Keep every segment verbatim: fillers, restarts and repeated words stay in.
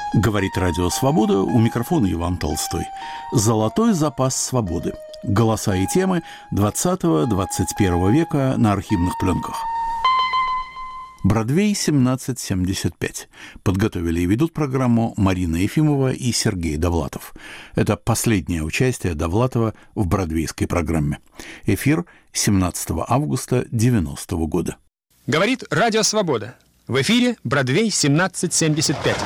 Говорит Радио Свобода, у микрофона Иван Толстой. Золотой запас свободы. Голоса и темы двадцатого-двадцать первого века на архивных пленках. Бродвей семнадцать семьдесят пять. Подготовили и ведут программу Марина Ефимова и Сергей Довлатов. Это последнее участие Довлатова в бродвейской программе. Эфир семнадцатого августа девяностого года. Говорит Радио Свобода. В эфире Бродвей семнадцать семьдесят пять.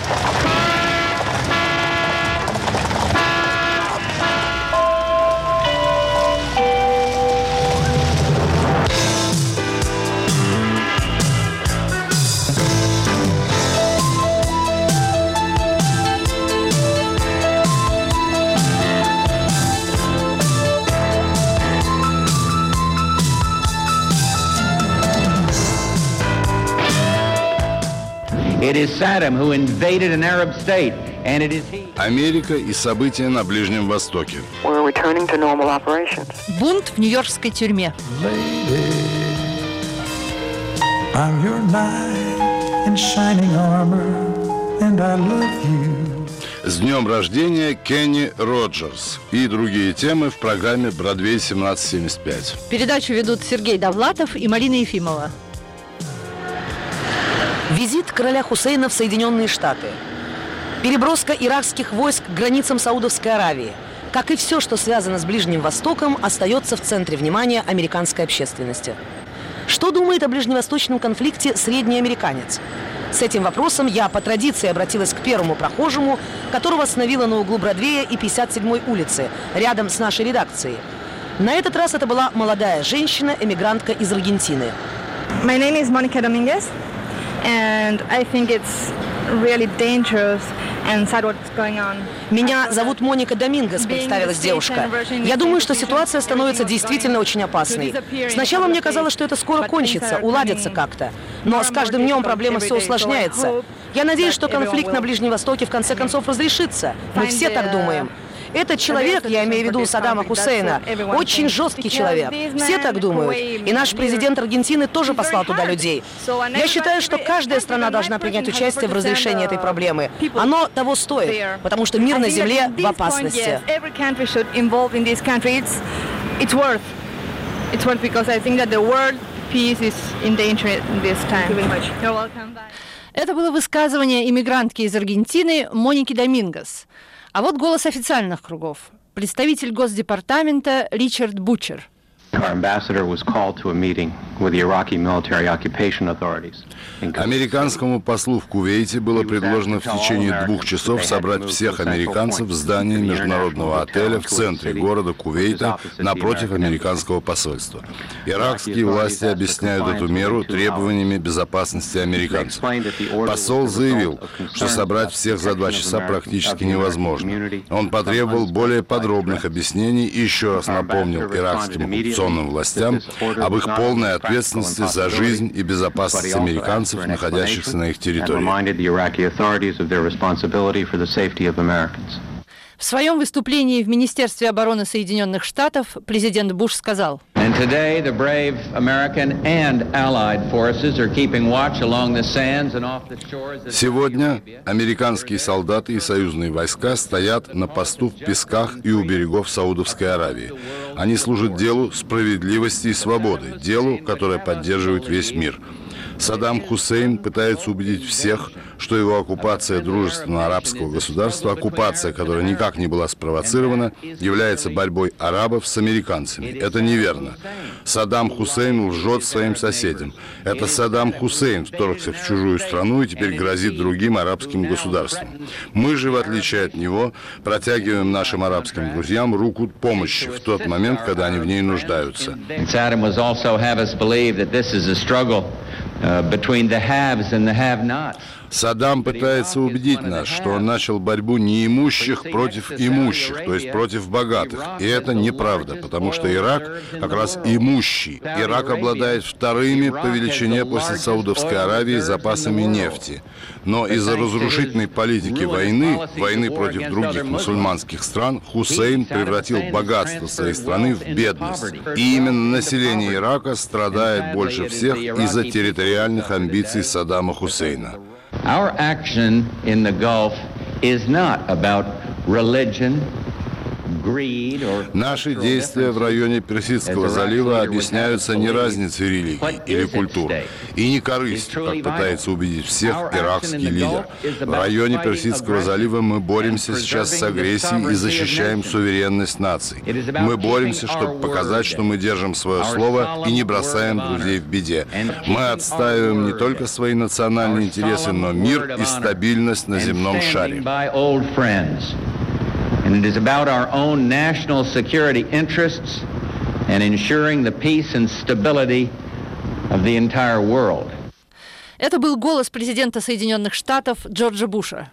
It is Saddam who invaded an Arab state, and it is he. Америка и события на Ближнем Востоке. We're returning to normal operations. Бунт в нью-йоркской тюрьме. I'm your knight in shining armor, and I love you. С днем рождения Кенни Роджерс и другие темы в программе «Бродвей семнадцать семьдесят пять». Передачу ведут Сергей Довлатов и Марина Ефимова. Визит короля Хусейна в Соединенные Штаты. Переброска иракских войск к границам Саудовской Аравии. Как и все, что связано с Ближним Востоком, остается в центре внимания американской общественности. Что думает о ближневосточном конфликте средний американец? С этим вопросом я по традиции обратилась к первому прохожему, которого остановила на углу Бродвея и пятьдесят седьмой улицы, рядом с нашей редакцией. На этот раз это была молодая женщина, эмигрантка из Аргентины. My name is Monica Dominguez. And I think it's really dangerous and sad what's going on. Меня зовут Моника Домингес, представилась девушка. Я думаю, что ситуация становится действительно очень опасной. Сначала мне казалось, что это скоро кончится, уладится как-то. Но с каждым днем проблема все усложняется. Я надеюсь, что конфликт на Ближнем Востоке в конце концов разрешится. Мы все так думаем. Этот человек, я имею в виду Саддама Хусейна, очень жесткий человек. Все так думают. И наш президент Аргентины тоже послал туда людей. Я считаю, что каждая страна должна принять участие в разрешении этой проблемы. Оно того стоит, потому что мир на земле в опасности. Это было высказывание иммигрантки из Аргентины Моники Домингес. А вот голос официальных кругов. Представитель Госдепартамента Ричард Бучер. Американскому послу в Кувейте было предложено в течение двух часов собрать всех американцев в здании международного отеля в центре города Кувейта напротив американского посольства. Иракские власти объясняют эту меру требованиями безопасности американцев. Посол заявил, что собрать всех за два часа практически невозможно. Он потребовал более подробных объяснений и еще раз напомнил иракским оккупационным властям об их полной ответственности за жизнь и безопасность американцев, находящихся на их территории. В своем выступлении в Министерстве обороны Соединенных Штатов президент Буш сказал: «Сегодня американские солдаты и союзные войска стоят на посту в песках и у берегов Саудовской Аравии. Они служат делу справедливости и свободы, делу, которое поддерживает весь мир. Саддам Хусейн пытается убедить всех, что его оккупация дружественного арабского государства, оккупация, которая никак не была спровоцирована, является борьбой арабов с американцами. Это неверно. Саддам Хусейн лжет своим соседям. Это Саддам Хусейн вторгся в чужую страну и теперь грозит другим арабским государствам. Мы же, в отличие от него, протягиваем нашим арабским друзьям руку помощи в тот момент, когда они в ней нуждаются». Саддам пытается убедить нас, что он начал борьбу неимущих против имущих, то есть против богатых. И это неправда, потому что Ирак как раз имущий. Ирак обладает вторыми по величине после Саудовской Аравии запасами нефти. Но из-за разрушительной политики войны, войны против других мусульманских стран, Хусейн превратил богатство своей страны в бедность. И именно население Ирака страдает больше всех из-за территориальных амбиций Саддама Хусейна. Our action in the Gulf is not about religion. Наши действия в районе Персидского залива объясняются не разницей религий или культур и не корыстью, как пытается убедить всех иракский лидер. В районе Персидского залива мы боремся сейчас с агрессией и защищаем суверенность наций. Мы боремся, чтобы показать, что мы держим свое слово и не бросаем друзей в беде. Мы отстаиваем не только свои национальные интересы, но мир и стабильность на земном шаре. And it is about our own national security interests and ensuring the peace and stability of the entire world. Это был голос президента Соединенных Штатов Джорджа Буша.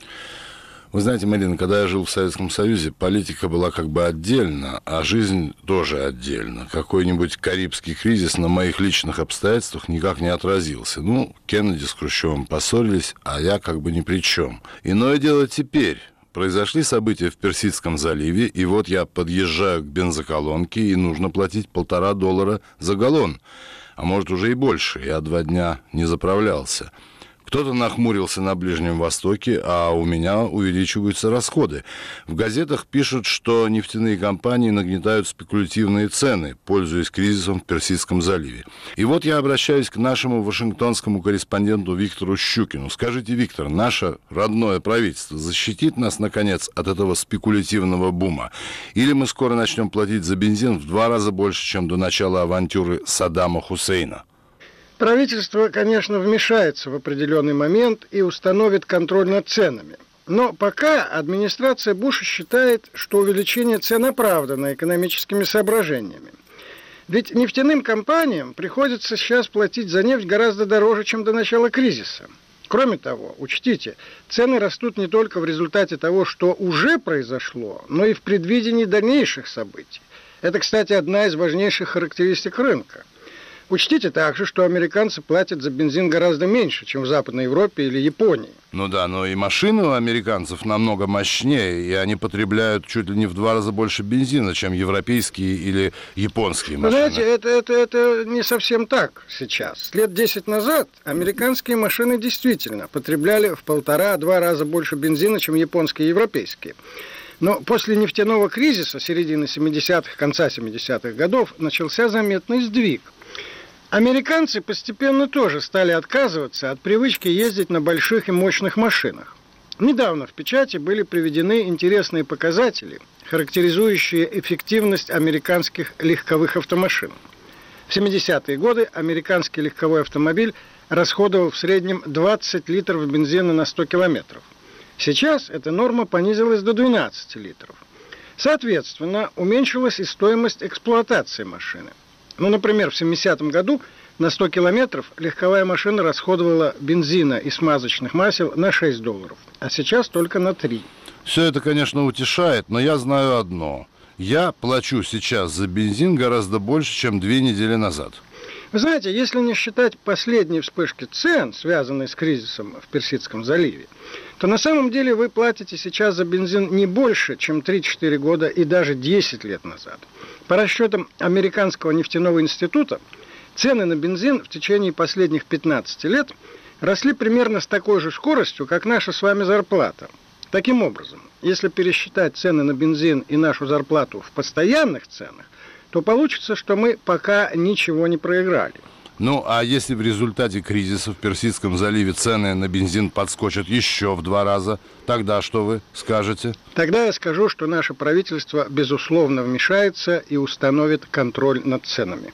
Вы знаете, Марина, когда я жил в Советском Союзе, политика была как бы отдельно, а жизнь тоже отдельно. Какой-нибудь карибский кризис на моих личных обстоятельствах никак не отразился. Ну, Кеннеди с Хрущевым поссорились, а я как бы ни при чем. Иное дело теперь. Произошли события в Персидском заливе, и вот я подъезжаю к бензоколонке, и нужно платить полтора доллара за галлон. А может, уже и больше. Я два дня не заправлялся. Кто-то нахмурился на Ближнем Востоке, а у меня увеличиваются расходы. В газетах пишут, что нефтяные компании нагнетают спекулятивные цены, пользуясь кризисом в Персидском заливе. И вот я обращаюсь к нашему вашингтонскому корреспонденту Виктору Щукину. Скажите, Виктор, наше родное правительство защитит нас, наконец, от этого спекулятивного бума? Или мы скоро начнем платить за бензин в два раза больше, чем до начала авантюры Саддама Хусейна? Правительство, конечно, вмешается в определенный момент и установит контроль над ценами. Но пока администрация Буша считает, что увеличение цен оправдано экономическими соображениями. Ведь нефтяным компаниям приходится сейчас платить за нефть гораздо дороже, чем до начала кризиса. Кроме того, учтите, цены растут не только в результате того, что уже произошло, но и в предвидении дальнейших событий. Это, кстати, одна из важнейших характеристик рынка. Учтите также, что американцы платят за бензин гораздо меньше, чем в Западной Европе или Японии. Ну да, но и машины у американцев намного мощнее, и они потребляют чуть ли не в два раза больше бензина, чем европейские или японские машины. Вы знаете, это, это, это не совсем так сейчас. Лет десять назад американские машины действительно потребляли в полтора-два раза больше бензина, чем японские и европейские. Но после нефтяного кризиса середины семидесятых, конца семидесятых годов начался заметный сдвиг. Американцы постепенно тоже стали отказываться от привычки ездить на больших и мощных машинах. Недавно в печати были приведены интересные показатели, характеризующие эффективность американских легковых автомашин. В семидесятые годы американский легковой автомобиль расходовал в среднем двадцать литров бензина на сто километров. Сейчас эта норма понизилась до двенадцати литров. Соответственно, уменьшилась и стоимость эксплуатации машины. Ну, например, в семидесятом году на сто километров легковая машина расходовала бензина и смазочных масел на шесть долларов, а сейчас только на три. Все это, конечно, утешает, но я знаю одно. Я плачу сейчас за бензин гораздо больше, чем две недели назад. Вы знаете, если не считать последние вспышки цен, связанные с кризисом в Персидском заливе, то на самом деле вы платите сейчас за бензин не больше, чем три-четыре года и даже десять лет назад. По расчетам Американского нефтяного института, цены на бензин в течение последних пятнадцати лет росли примерно с такой же скоростью, как наша с вами зарплата. Таким образом, если пересчитать цены на бензин и нашу зарплату в постоянных ценах, то получится, что мы пока ничего не проиграли. Ну, а если в результате кризиса в Персидском заливе цены на бензин подскочат еще в два раза, тогда что вы скажете? Тогда я скажу, что наше правительство, безусловно, вмешается и установит контроль над ценами.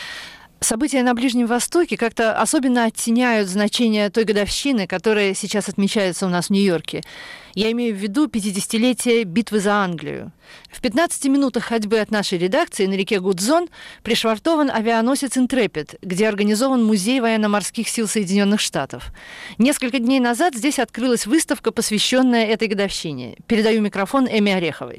События на Ближнем Востоке как-то особенно оттеняют значение той годовщины, которая сейчас отмечается у нас в Нью-Йорке. Я имею в виду пятидесятилетие битвы за Англию. В пятнадцати минутах ходьбы от нашей редакции на реке Гудзон пришвартован авианосец «Интрепид», где организован музей военно-морских сил Соединенных Штатов. Несколько дней назад здесь открылась выставка, посвященная этой годовщине. Передаю микрофон Эми Ореховой.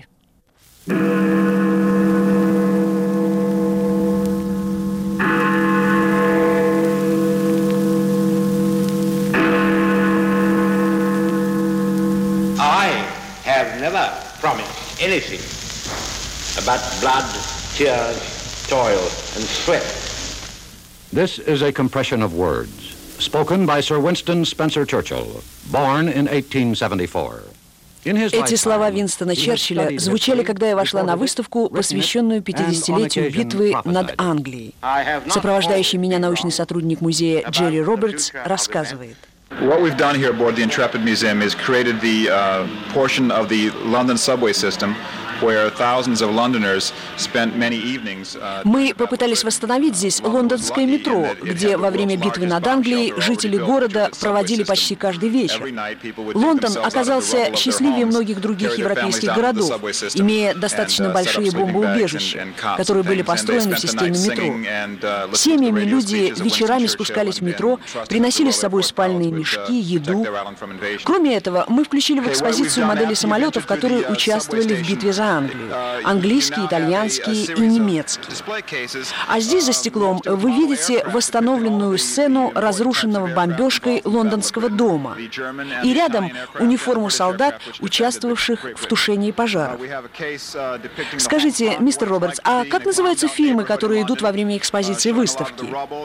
Never promised anything about blood, tears, toil and sweat. This is a compression of words, spoken by Sir Winston Spencer Churchill, born in eighteen seventy-four. Эти слова Винстона Черчилля звучали, когда я вошла на выставку, посвященную пятидесятилетию битвы над Англией. Сопровождающий меня научный сотрудник музея Джерри Робертс рассказывает. What we've done here aboard the Intrepid Museum is created the uh, portion of the London subway system where thousands of Londoners spent many evenings. Мы попытались восстановить здесь лондонское метро, где во время битвы над Англией жители города проводили почти каждый вечер. Лондон оказался счастливее многих других европейских городов, имея достаточно большие бомбоубежища, которые были построены в системе метро. Семьями люди вечерами спускались в метро, приносили с собой спальные мешки, еду. Кроме этого, мы включили в экспозицию модели самолетов, которые участвовали в битве за Англию. Английский, итальянский и немецкий. А здесь за стеклом вы видите восстановленную сцену разрушенного бомбежкой лондонского дома. И рядом униформу солдат, участвовавших в тушении пожаров. Скажите, мистер Робертс, а как называются фильмы, которые идут во время экспозиции выставки?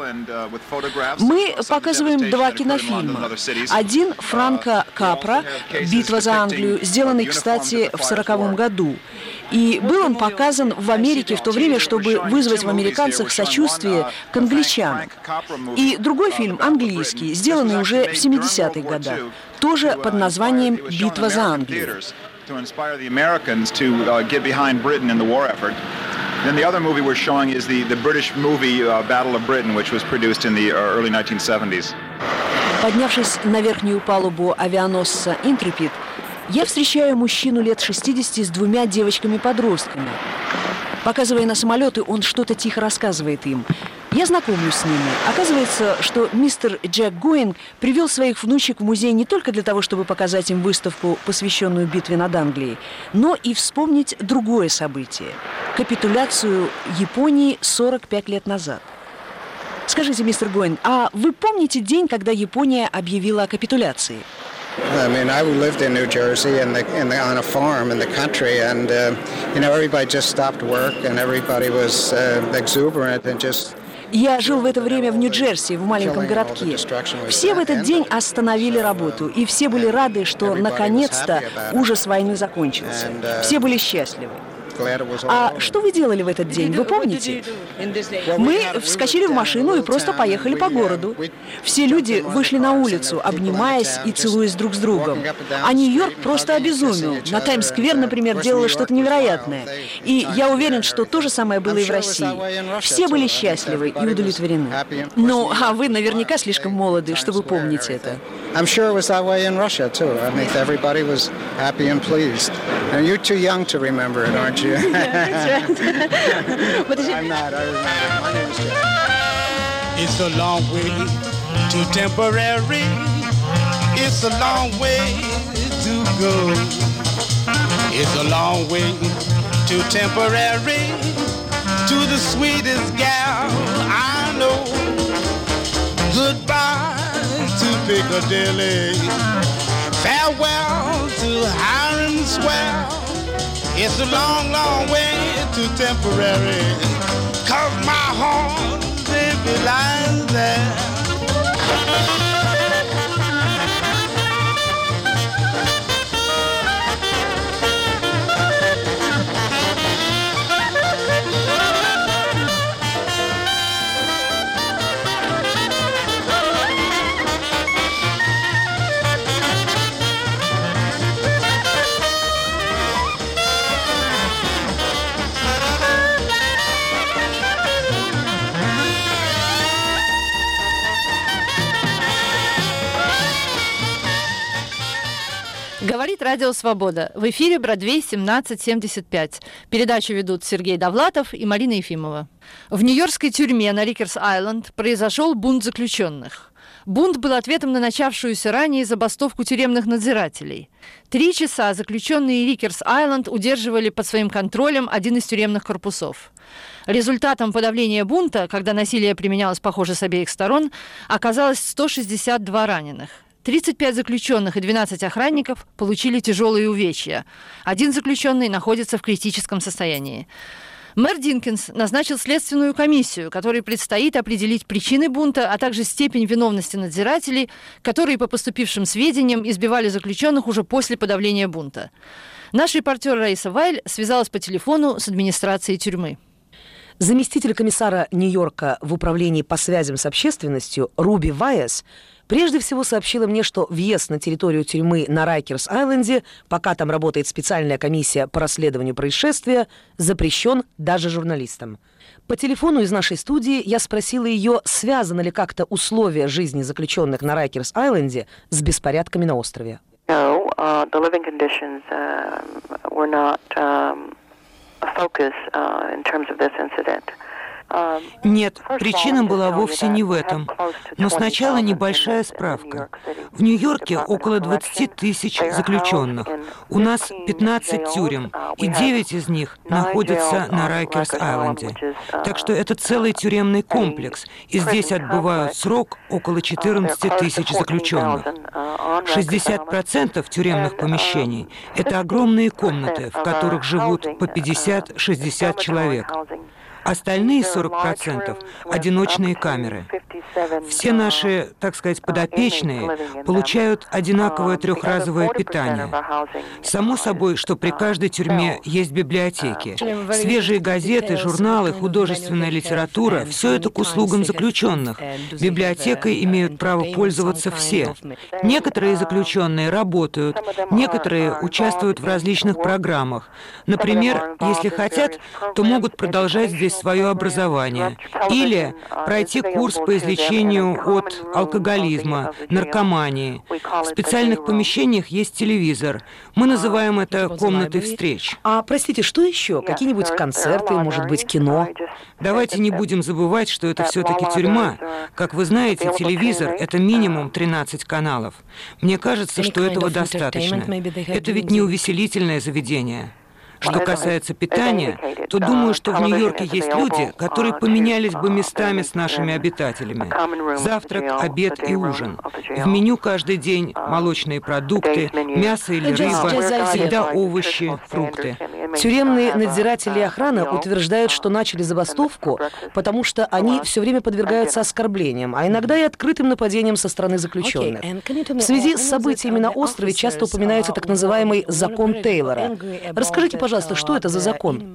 Мы показываем два кинофильма. Один Франка Капра «Битва за Англию», сделанный, кстати, в сороковом году. И был он показан в Америке в то время, чтобы вызвать в американцах сочувствие к англичанам. И другой фильм, английский, сделанный уже в семидесятых годах, тоже под названием «Битва за Англию». Then the other movie we're showing is the, the British movie uh, Battle of Britain, which was produced in the early nineteen seventies. Поднявшись на верхнюю палубу авианосца «Интрепид», я встречаю мужчину лет шестидесяти с двумя девочками-подростками. Показывая на самолеты, он что-то тихо рассказывает им. Я знакомлюсь с ними. Оказывается, что мистер Джек Гоинг привел своих внучек в музей не только для того, чтобы показать им выставку, посвященную битве над Англией, но и вспомнить другое событие – капитуляцию Японии сорок пять лет назад. Скажите, мистер Гоинг, а вы помните день, когда Япония объявила о капитуляции? I mean, I lived in New Jersey in the, in the, on a farm in the country, and uh, you know, everybody just stopped work, and everybody was uh, exuberant and just. Я жил в это время в Нью-Джерси, в маленьком городке. Все в этот день остановили работу, и все были рады, что наконец-то ужас войны закончился. Все были счастливы. А что вы делали в этот день, вы помните? Мы вскочили в машину и просто поехали по городу. Все люди вышли на улицу, обнимаясь и целуясь друг с другом. А Нью-Йорк просто обезумел. На Таймс-сквер, например, делало что-то невероятное. И я уверен, что то же самое было и в России. Все были счастливы и удовлетворены. Ну, а вы наверняка слишком молоды, чтобы помнить это. I'm sure it was that way in Russia too. I mean, everybody was happy and pleased. And you're too young to remember it, aren't you? That's right. But is it? I'm not. I remember. My name is Jeff. It's a long way to temporary. It's a long way to go. It's a long way to temporary. To the sweetest gal I know. Goodbye to Piccadilly. Farewell to Hiram Square. It's a long, long way to temporary. Cause my heart, baby, lies there. Говорит Радио Свобода. В эфире Бродвей семнадцать семьдесят пять. Передачу ведут Сергей Довлатов и Марина Ефимова. В нью-йоркской тюрьме на Рикерс-Айленд произошел бунт заключенных. Бунт был ответом на начавшуюся ранее забастовку тюремных надзирателей. Три часа заключенные Рикерс-Айленд удерживали под своим контролем один из тюремных корпусов. Результатом подавления бунта, когда насилие применялось, похоже, с обеих сторон, оказалось сто шестьдесят два раненых. тридцать пять заключенных и двенадцать охранников получили тяжелые увечья. Один заключенный находится в критическом состоянии. Мэр Динкинс назначил следственную комиссию, которой предстоит определить причины бунта, а также степень виновности надзирателей, которые, по поступившим сведениям, избивали заключенных уже после подавления бунта. Наш репортер Раиса Вайль связалась по телефону с администрацией тюрьмы. Заместитель комиссара Нью-Йорка в управлении по связям с общественностью Руби Вайес прежде всего сообщила мне, что въезд на территорию тюрьмы на Райкерс-Айленде, пока там работает специальная комиссия по расследованию происшествия, запрещен даже журналистам. По телефону из нашей студии я спросила ее, связаны ли как-то условия жизни заключенных на Райкерс-Айленде с беспорядками на острове. No, uh, the living conditions uh, were not um, a focus uh, in terms of this incident. Нет, причина была вовсе не в этом. Но сначала небольшая справка. В Нью-Йорке около двадцать тысяч заключенных. У нас пятнадцать тюрем, и девять из них находятся на Райкерс-Айленде. Так что это целый тюремный комплекс, и здесь отбывают срок около четырнадцати тысяч заключенных. шестьдесят процентов тюремных помещений – это огромные комнаты, в которых живут по пятьдесят-шестьдесят человек. Остальные сорок процентов – одиночные камеры. Все наши, так сказать, подопечные получают одинаковое трехразовое питание. Само собой, что при каждой тюрьме есть библиотеки. Свежие газеты, журналы, художественная литература – все это к услугам заключенных. Библиотекой имеют право пользоваться все. Некоторые заключенные работают, некоторые участвуют в различных программах. Например, если хотят, то могут продолжать здесь свое образование или пройти курс по излечению от алкоголизма, наркомании. В специальных помещениях есть телевизор. Мы называем это комнатой встреч. А, простите, что еще? Какие-нибудь концерты, может быть, кино? Давайте не будем забывать, что это все-таки тюрьма. Как вы знаете, телевизор — это минимум тринадцать каналов. Мне кажется, что этого достаточно. Это ведь не увеселительное заведение. Что касается питания, то думаю, что в Нью-Йорке есть люди, которые поменялись бы местами с нашими обитателями. Завтрак, обед и ужин. В меню каждый день молочные продукты, мясо или рыба, всегда овощи, фрукты. Тюремные надзиратели и охрана утверждают, что начали забастовку, потому что они все время подвергаются оскорблениям, а иногда и открытым нападениям со стороны заключенных. В связи с событиями на острове часто упоминается так называемый закон Тейлора. Расскажите, пожалуйста, что это за закон?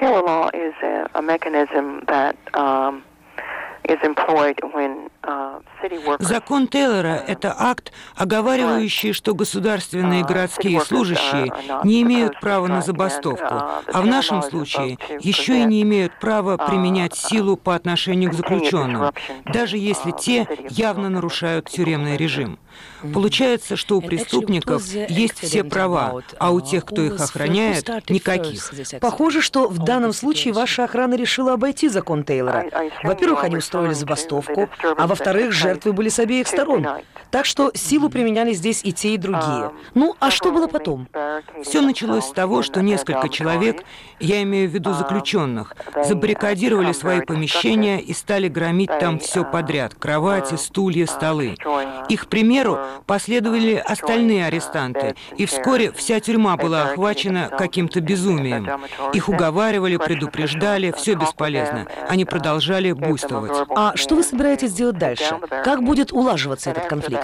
Закон Тейлора – это акт, оговаривающий, что государственные и городские служащие не имеют права на забастовку, а в нашем случае еще и не имеют права применять силу по отношению к заключенным, даже если те явно нарушают тюремный режим. Получается, что у преступников есть все права, а у тех, кто их охраняет, никаких. Похоже, что в данном случае ваша охрана решила обойти закон Тейлора. Во-первых, они устроили забастовку, а во-вторых, жертвы были с обеих сторон. Так что силу применяли здесь и те, и другие. Ну, а что было потом? Все началось с того, что несколько человек, я имею в виду заключенных, забаррикадировали свои помещения и стали громить там все подряд – кровати, стулья, столы. Их примеру последовали остальные арестанты, и вскоре вся тюрьма была охвачена каким-то безумием. Их уговаривали, предупреждали, все бесполезно. Они продолжали буйствовать. А что вы собираетесь делать дальше? Как будет улаживаться этот конфликт?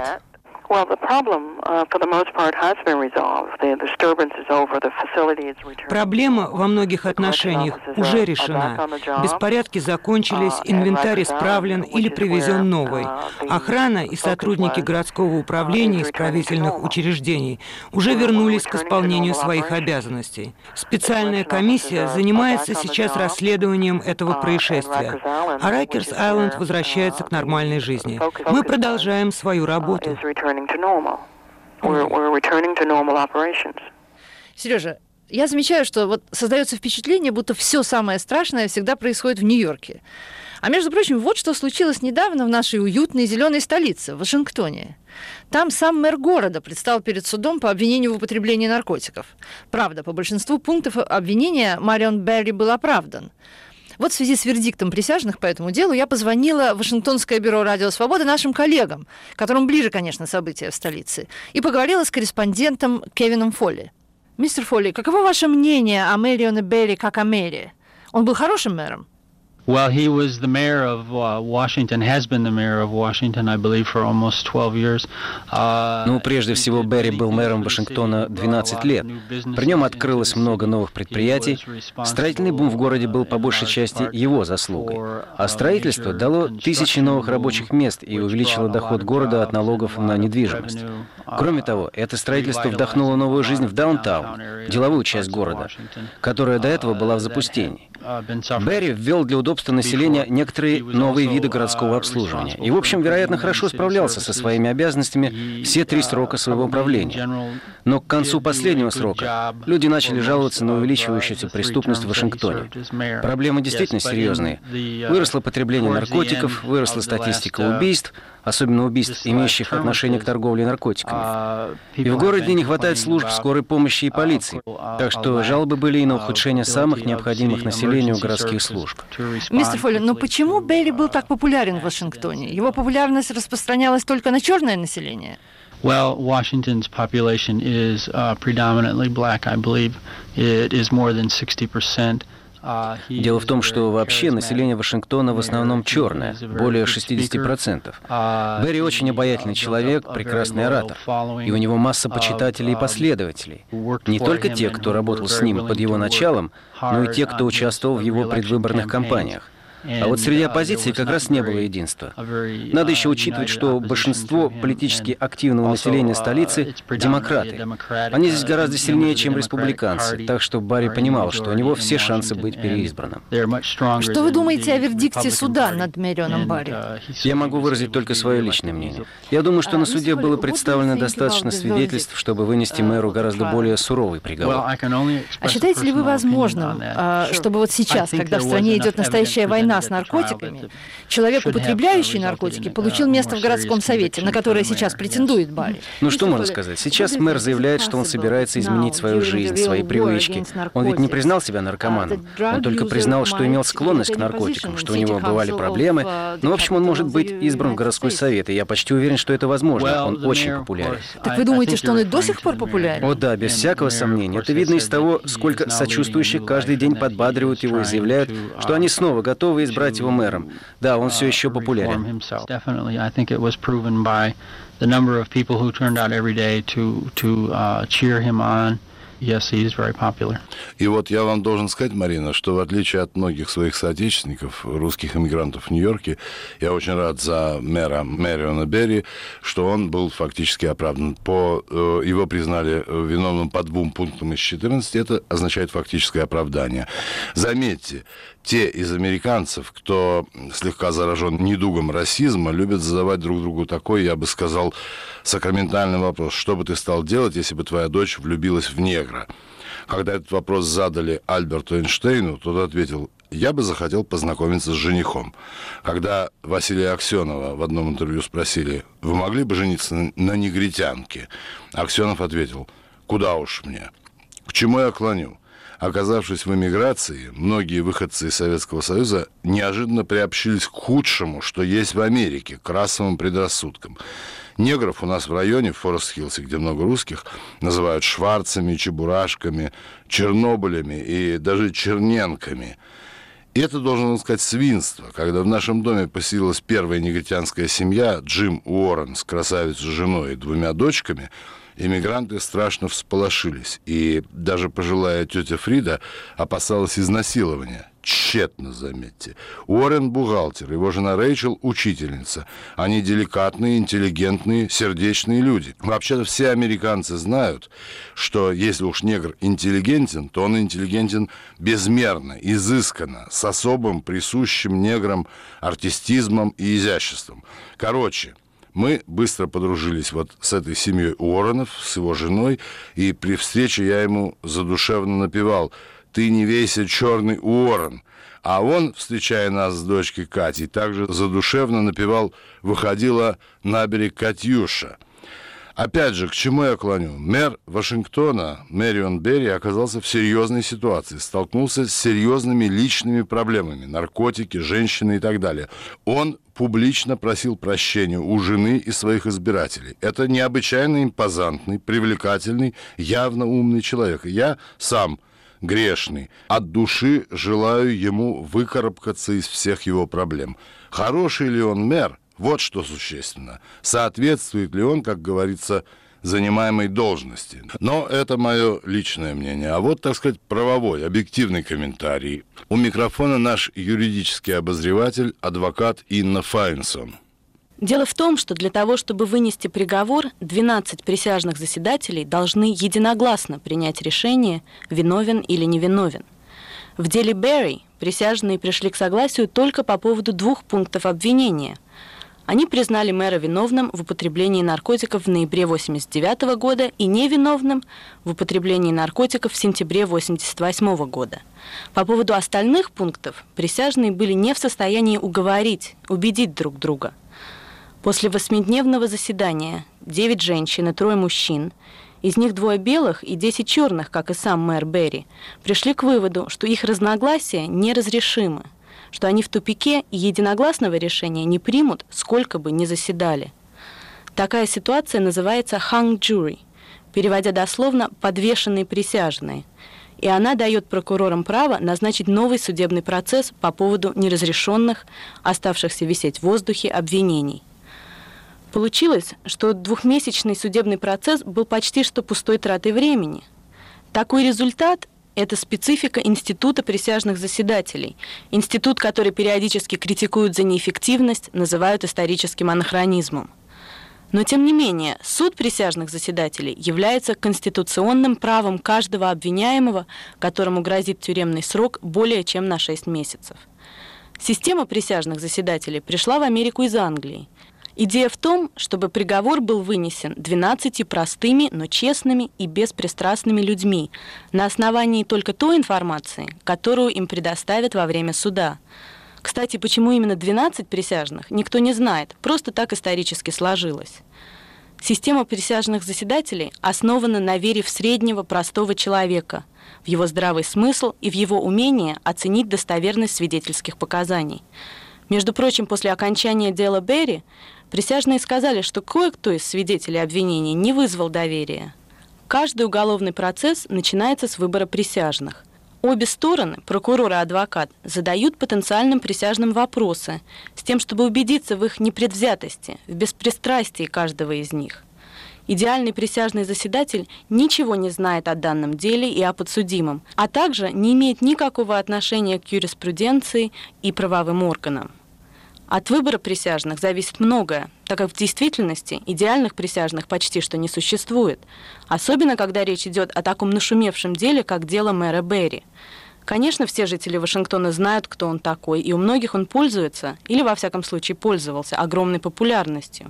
Проблема во многих отношениях уже решена. Беспорядки закончились, инвентарь исправлен или привезен новый. Охрана и сотрудники городского управления и исправительных учреждений уже вернулись к исполнению своих обязанностей. Специальная комиссия занимается сейчас расследованием этого происшествия, а Райкерс-Айленд возвращается к нормальной жизни. Мы продолжаем свою работу. Сережа, я замечаю, что вот создается впечатление, будто все самое страшное всегда происходит в Нью-Йорке. А между прочим, вот что случилось недавно в нашей уютной зеленой столице, в Вашингтоне. Там сам мэр города предстал перед судом по обвинению в употреблении наркотиков. Правда, по большинству пунктов обвинения Марион Берри был оправдан. Вот в связи с вердиктом присяжных по этому делу я позвонила в Вашингтонское бюро «Радио Свобода» нашим коллегам, которым ближе, конечно, события в столице, и поговорила с корреспондентом Кевином Фолли. Мистер Фолли, каково ваше мнение о Марион Берри как о мэре? Он был хорошим мэром? Well, he was the mayor of uh, Washington, has been the mayor of Washington, I believe, for almost twelve years. Uh, ну, прежде всего, Берри был мэром Вашингтона двенадцать лет. При нем открылось много новых предприятий. Строительный бум в городе был по большей части его заслугой. А строительство дало тысячи новых рабочих мест и увеличило доход города от налогов на недвижимость. Кроме того, это строительство вдохнуло новую жизнь в даунтаун, деловую часть города, которая до этого была в запустении. Берри ввел для удобства населения некоторые новые виды городского обслуживания. И, в общем, вероятно, хорошо справлялся со своими обязанностями все три срока своего правления. Но к концу последнего срока люди начали жаловаться на увеличивающуюся преступность в Вашингтоне. Проблемы действительно серьезные. Выросло потребление наркотиков, выросла статистика убийств, особенно убийств, имеющих отношение к торговле наркотиками. И в городе не хватает служб скорой помощи и полиции. Так что жалобы были и на ухудшение самых необходимых населению городских служб. Мистер Фолли, но почему Берри был так популярен в Вашингтоне? Его популярность распространялась только на черное население? Well, Washington's population is uh, predominantly black, I believe. It is more than sixty percent. Дело в том, что вообще население Вашингтона в основном черное, более шестьдесят процентов. Берри очень обаятельный человек, прекрасный оратор, и у него масса почитателей и последователей. Не только те, кто работал с ним под его началом, но и те, кто участвовал в его предвыборных кампаниях. А вот среди оппозиции как раз не было единства. Надо еще учитывать, что большинство политически активного населения столицы — демократы. Они здесь гораздо сильнее, чем республиканцы, так что Барри понимал, что у него все шансы быть переизбранным. Что вы думаете о вердикте суда над Мэрионом Барри? Я могу выразить только свое личное мнение. Я думаю, что на суде было представлено достаточно свидетельств, чтобы вынести мэру гораздо более суровый приговор. А считаете ли вы возможным, чтобы вот сейчас, когда в стране идет настоящая война с наркотиками, человек, употребляющий наркотики, получил место в городском совете, на которое сейчас претендует Барри? Ну что можно сказать? Сейчас мэр заявляет, что он собирается изменить свою жизнь, свои привычки. Он ведь не признал себя наркоманом. Он только признал, что имел склонность к наркотикам, что у него бывали проблемы. Ну, в общем, он может быть избран в городской совет, и я почти уверен, что это возможно. Он очень популярен. Так вы думаете, что он и до сих пор популярен? О да, без всякого сомнения. Это видно из того, сколько сочувствующих каждый день подбадривают его и заявляют, что они снова готовы избрать его мэром. Да, он все еще популярен. Yes, he is very popular. И вот я вам должен сказать, Марина, что в отличие от многих своих соотечественников, русских иммигрантов в Нью-Йорке, я очень рад за мэра Мэриона Берри, что он был фактически оправдан. По, э, его признали виновным по двум пунктам из четырнадцати. Это означает фактическое оправдание. Заметьте, те из американцев, кто слегка заражен недугом расизма, любят задавать друг другу такой, я бы сказал, сакраментальный вопрос. Что бы ты стал делать, если бы твоя дочь влюбилась в негра? Когда этот вопрос задали Альберту Эйнштейну, тот ответил: я бы захотел познакомиться с женихом. Когда Василия Аксенова в одном интервью спросили: вы могли бы жениться на негритянке? Аксенов ответил: куда уж мне? К чему я клоню? Оказавшись в эмиграции, многие выходцы из Советского Союза неожиданно приобщились к худшему, что есть в Америке, к расовым предрассудкам. Негров у нас в районе, в Форест-Хиллсе, где много русских, называют шварцами, чебурашками, чернобылями и даже черненками. И это, должен сказать, свинство. Когда в нашем доме поселилась первая негритянская семья, Джим Уоррен с красавицей женой и двумя дочками, иммигранты страшно всполошились, и даже пожилая тетя Фрида опасалась изнасилования. Тщетно, заметьте. Уоррен – бухгалтер, его жена Рэйчел – учительница. Они деликатные, интеллигентные, сердечные люди. Вообще-то все американцы знают, что если уж негр интеллигентен, то он интеллигентен безмерно, изысканно, с особым присущим неграм артистизмом и изяществом. Короче, мы быстро подружились вот с этой семьей Уорренов, с его женой, и при встрече я ему задушевно напевал: «Ты не вейся, черный Уоррен». А он, встречая нас с дочкой Катей, также задушевно напевал: «Выходила на берег Катюша». Опять же, к чему я клоню? Мэр Вашингтона, Мэрион Берри, оказался в серьезной ситуации, столкнулся с серьезными личными проблемами, наркотики, женщины и так далее. Он публично просил прощения у жены и своих избирателей. Это необычайно импозантный, привлекательный, явно умный человек. Я сам грешный. От души желаю ему выкарабкаться из всех его проблем. Хороший ли он мэр? Вот что существенно. Соответствует ли он, как говорится, занимаемой должности. Но это мое личное мнение. А вот, так сказать, правовой, объективный комментарий. У микрофона наш юридический обозреватель, адвокат Инна Файнсон. Дело в том, что для того, чтобы вынести приговор, двенадцать присяжных заседателей должны единогласно принять решение, виновен или невиновен. В деле Берри присяжные пришли к согласию только по поводу двух пунктов обвинения. Они признали мэра виновным в употреблении наркотиков в ноябре восемьдесят девятого года и невиновным в употреблении наркотиков в сентябре восемьдесят восьмого года. По поводу остальных пунктов присяжные были не в состоянии уговорить, убедить друг друга. После восьмидневного заседания девять женщин и трое мужчин, из них двое белых и десять черных, как и сам мэр Берри, пришли к выводу, что их разногласия неразрешимы, что они в тупике и единогласного решения не примут, сколько бы ни заседали. Такая ситуация называется hung jury, переводя дословно «подвешенные присяжные», и она дает прокурорам право назначить новый судебный процесс по поводу неразрешенных, оставшихся висеть в воздухе обвинений. Получилось, что двухмесячный судебный процесс был почти что пустой тратой времени. Такой результат – это специфика института присяжных заседателей, институт, который периодически критикуют за неэффективность, называют историческим анахронизмом. Но, тем не менее, суд присяжных заседателей является конституционным правом каждого обвиняемого, которому грозит тюремный срок более чем на шесть месяцев. Система присяжных заседателей пришла в Америку из Англии. Идея в том, чтобы приговор был вынесен двенадцатью простыми, но честными и беспристрастными людьми на основании только той информации, которую им предоставят во время суда. Кстати, почему именно двенадцать присяжных, никто не знает, просто так исторически сложилось. Система присяжных заседателей основана на вере в среднего простого человека, в его здравый смысл и в его умение оценить достоверность свидетельских показаний. Между прочим, после окончания дела Берри присяжные сказали, что кое-кто из свидетелей обвинений не вызвал доверия. Каждый уголовный процесс начинается с выбора присяжных. Обе стороны, прокурор и адвокат, задают потенциальным присяжным вопросы с тем, чтобы убедиться в их непредвзятости, в беспристрастии каждого из них. Идеальный присяжный заседатель ничего не знает о данном деле и о подсудимом, а также не имеет никакого отношения к юриспруденции и правовым органам. От выбора присяжных зависит многое, так как в действительности идеальных присяжных почти что не существует, особенно когда речь идет о таком нашумевшем деле, как дело мэра Берри. Конечно, все жители Вашингтона знают, кто он такой, и у многих он пользуется, или во всяком случае пользовался, огромной популярностью.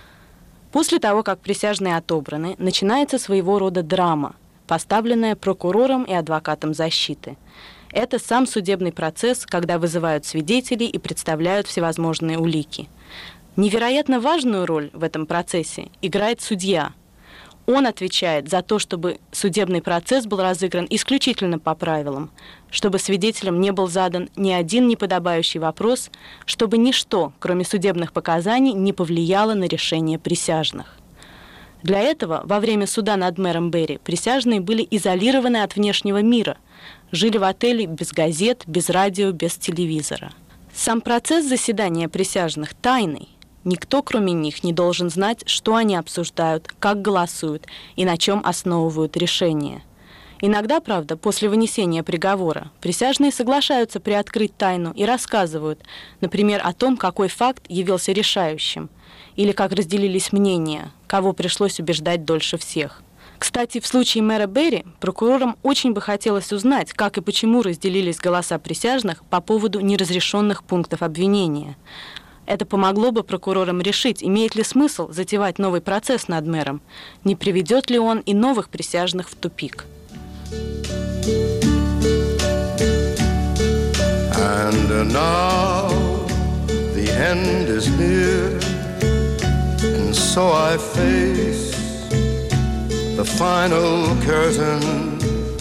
После того, как присяжные отобраны, начинается своего рода драма, поставленная прокурором и адвокатом защиты. Это сам судебный процесс, когда вызывают свидетелей и представляют всевозможные улики. Невероятно важную роль в этом процессе играет судья. Он отвечает за то, чтобы судебный процесс был разыгран исключительно по правилам, чтобы свидетелям не был задан ни один неподобающий вопрос, чтобы ничто, кроме судебных показаний, не повлияло на решение присяжных. Для этого во время суда над мэром Берри присяжные были изолированы от внешнего мира, жили в отеле без газет, без радио, без телевизора. Сам процесс заседания присяжных тайный. Никто, кроме них, не должен знать, что они обсуждают, как голосуют и на чем основывают решения. Иногда, правда, после вынесения приговора присяжные соглашаются приоткрыть тайну и рассказывают, например, о том, какой факт явился решающим, или как разделились мнения, кого пришлось убеждать дольше всех. Кстати, в случае мэра Берри прокурорам очень бы хотелось узнать, как и почему разделились голоса присяжных по поводу неразрешенных пунктов обвинения. Это помогло бы прокурорам решить, имеет ли смысл затевать новый процесс над мэром, не приведет ли он и новых присяжных в тупик. And now the end is near, and so I face the final curtain.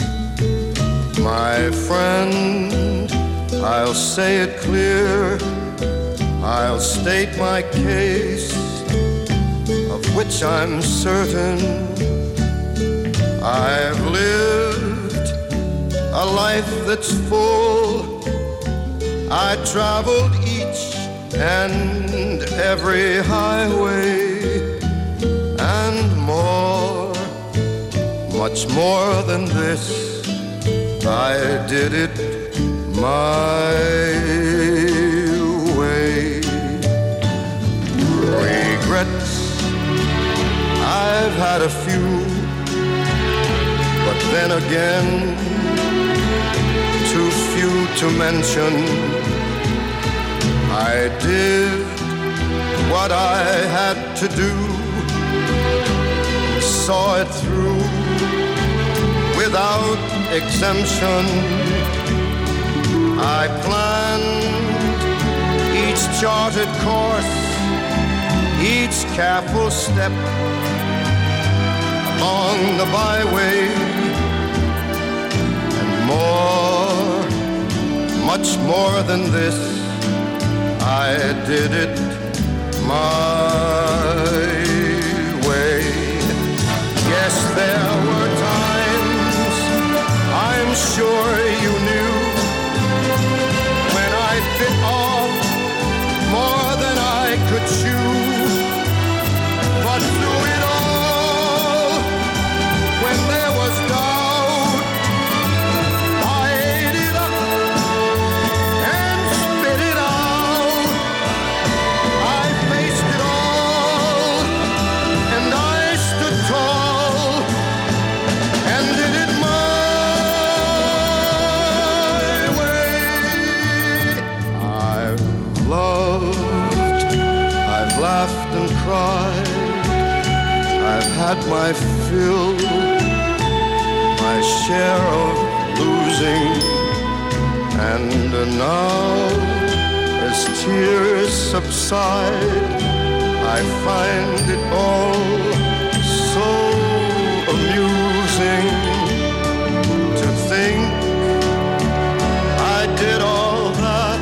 My friend, I'll say it clear, I'll state my case, of which I'm certain. I've lived a life that's full. I traveled each and every highway and more, much more than this. I did it my way. Regrets, I've had a few, but then again, too few to mention. I did what I had to do, saw it through without exemption. I planned each charted course, each careful step along the byway, and more, much more than this, I did it my way. Yes, there were times, I'm sure you knew, when I bit off more than I could chew. But through it all, when there was doubt, I ate it up and spit it out. I faced it all, and I stood tall, and did it my way. I've loved, I've laughed and cried, I've had my fill, my share of losing, and now, as tears subside, I find it all so amusing to think I did all that,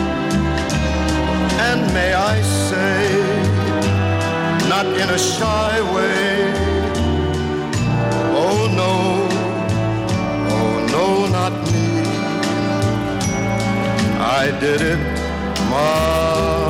and may I say, not in a shy way, oh no, oh no, not me, I did it my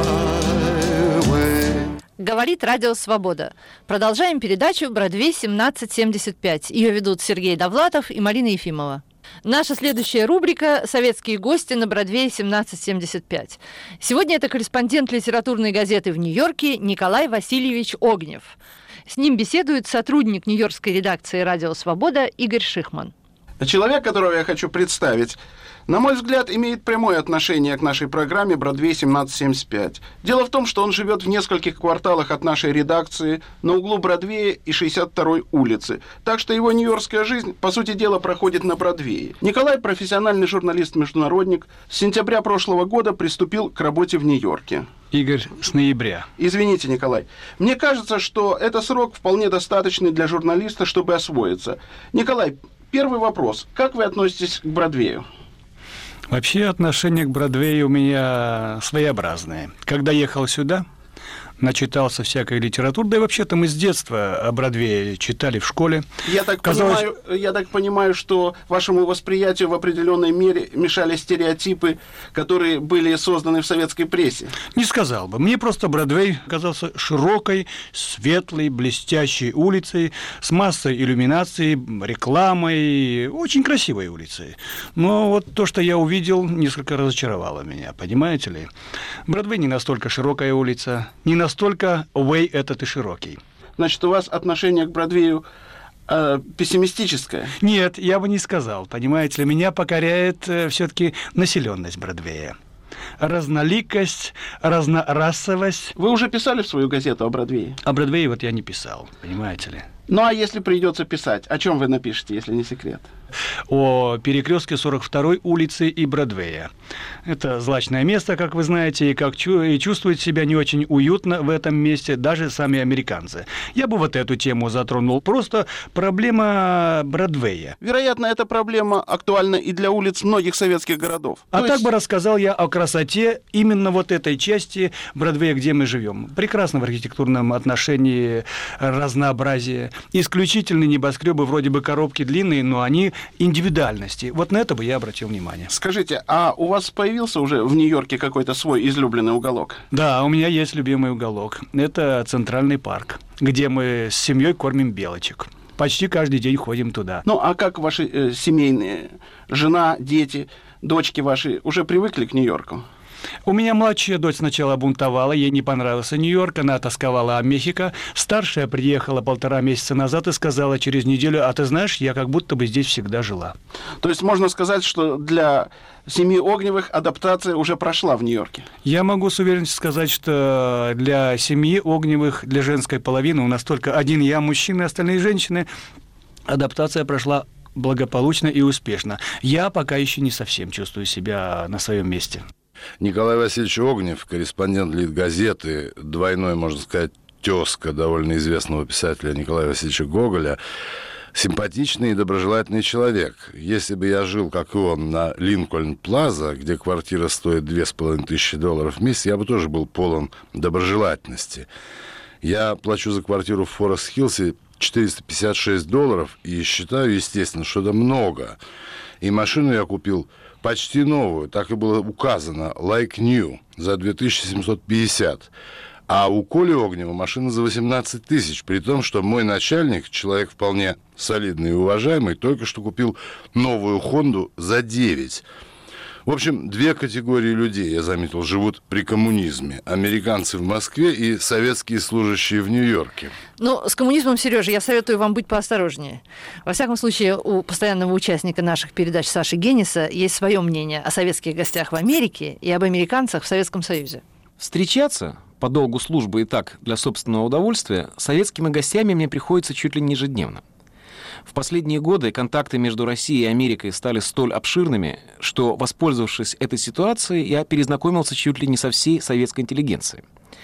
way. Говорит Радио Свобода. Продолжаем передачу «Бродвей семнадцать семьдесят пять». Ее ведут Сергей Довлатов и Марина Ефимова. Наша следующая рубрика «Советские гости на Бродвее семнадцать семьдесят пять». Сегодня это корреспондент литературной газеты в Нью-Йорке Николай Васильевич Огнев. С ним беседует сотрудник нью-йоркской редакции «Радио Свобода» Игорь Шихман. Человек, которого я хочу представить, на мой взгляд, имеет прямое отношение к нашей программе «Бродвей семнадцать семьдесят пять». Дело в том, что он живет в нескольких кварталах от нашей редакции на углу Бродвея и шестьдесят второй улицы. Так что его нью-йоркская жизнь, по сути дела, проходит на Бродвее. Николай, профессиональный журналист-международник, с сентября прошлого года приступил к работе в Нью-Йорке. Игорь, с ноября. Извините, Николай. Мне кажется, что это срок вполне достаточный для журналиста, чтобы освоиться. Николай, первый вопрос. Как вы относитесь к Бродвею? Вообще отношение к Бродвею у меня своеобразное. Когда ехал сюда, начитался всякой литературы, да и вообще-то мы с детства о Бродвее читали в школе. Я так, Казалось... понимаю, я так понимаю, что вашему восприятию в определенной мере мешали стереотипы, которые были созданы в советской прессе. Не сказал бы. Мне просто Бродвей казался широкой, светлой, блестящей улицей, с массой иллюминаций, рекламой, очень красивой улицей. Но вот то, что я увидел, несколько разочаровало меня, понимаете ли? Бродвей не настолько широкая улица, не настолько Уэй этот и широкий. Значит, у вас отношение к Бродвею э, пессимистическое? Нет, я бы не сказал. Понимаете ли, меня покоряет э, все-таки населенность Бродвея. Разноликость, разнорасовость. Вы уже писали в свою газету о Бродвее? О Бродвее вот я не писал, понимаете ли. Ну, а если придется писать, о чем вы напишете, если не секрет? О перекрестке сорок второй улицы и Бродвея. Это злачное место, как вы знаете, и, как чу- и чувствуют себя не очень уютно в этом месте даже сами американцы. Я бы вот эту тему затронул. Просто проблема Бродвея. Вероятно, эта проблема актуальна и для улиц многих советских городов. А То так есть... бы рассказал я о красоте именно вот этой части Бродвея, где мы живем. Прекрасно в архитектурном отношении разнообразие. Исключительные небоскребы, вроде бы коробки длинные, но они индивидуальности. Вот на это бы я обратил внимание. Скажите, а у вас появился уже в Нью-Йорке какой-то свой излюбленный уголок? Да, у меня есть любимый уголок. Это Центральный парк, где мы с семьей кормим белочек. Почти каждый день ходим туда. Ну, а как ваши э, семейные, жена, дети, дочки ваши уже привыкли к Нью-Йорку? У меня младшая дочь сначала бунтовала, ей не понравился Нью-Йорк, она тосковала о Мехико. Старшая приехала полтора месяца назад и сказала через неделю: а ты знаешь, я как будто бы здесь всегда жила. То есть можно сказать, что для семьи Огневых адаптация уже прошла в Нью-Йорке? Я могу с уверенностью сказать, что для семьи Огневых, для женской половины, у нас только один я, мужчина, остальные женщины, адаптация прошла благополучно и успешно. Я пока еще не совсем чувствую себя на своем месте. Николай Васильевич Огнев, корреспондент Литгазеты, двойной, можно сказать, тезка довольно известного писателя Николая Васильевича Гоголя, симпатичный и доброжелательный человек. Если бы я жил, как и он, на Линкольн-Плаза, где квартира стоит две с половиной тысячи долларов в месяц, я бы тоже был полон доброжелательности. Я плачу за квартиру в Форест-Хиллсе четыреста пятьдесят шесть долларов и считаю, естественно, что это много. И машину я купил почти новую, так и было указано, like new, за две тысячи семьсот пятьдесят. А у Коли Огнева машина за восемнадцать тысяч, при том, что мой начальник, человек вполне солидный и уважаемый, только что купил новую Хонду за девять. В общем, две категории людей, я заметил, живут при коммунизме. Американцы в Москве и советские служащие в Нью-Йорке. Ну, с коммунизмом, Сережа, я советую вам быть поосторожнее. Во всяком случае, у постоянного участника наших передач Саши Генниса есть свое мнение о советских гостях в Америке и об американцах в Советском Союзе. Встречаться по долгу службы и так для собственного удовольствия с советскими гостями мне приходится чуть ли не ежедневно. В последние годы контакты между Россией и Америкой стали столь обширными, что, воспользовавшись этой ситуацией, я перезнакомился чуть ли не со всей советской интеллигенцией.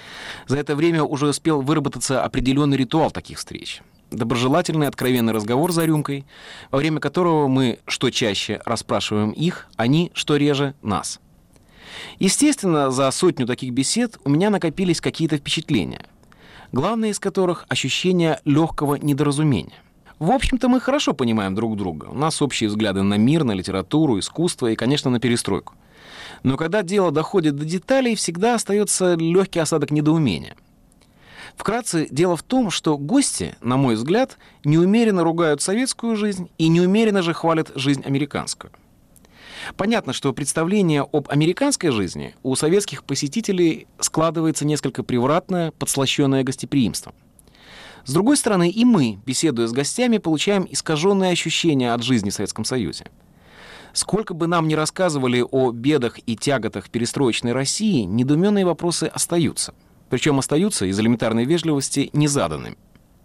За это время уже успел выработаться определенный ритуал таких встреч. Доброжелательный, откровенный разговор за рюмкой, во время которого мы что чаще расспрашиваем их, они что реже нас. Естественно, за сотню таких бесед у меня накопились какие-то впечатления, главное из которых — ощущение легкого недоразумения. В общем-то, мы хорошо понимаем друг друга. У нас общие взгляды на мир, на литературу, искусство и, конечно, на перестройку. Но когда дело доходит до деталей, всегда остается легкий осадок недоумения. Вкратце, дело в том, что гости, на мой взгляд, неумеренно ругают советскую жизнь и неумеренно же хвалят жизнь американскую. Понятно, что представление об американской жизни у советских посетителей складывается несколько превратное, подслащенное гостеприимством. С другой стороны, и мы, беседуя с гостями, получаем искаженные ощущения от жизни в Советском Союзе. Сколько бы нам ни рассказывали о бедах и тяготах перестроечной России, недоуменные вопросы остаются. Причем остаются из элементарной вежливости незаданными.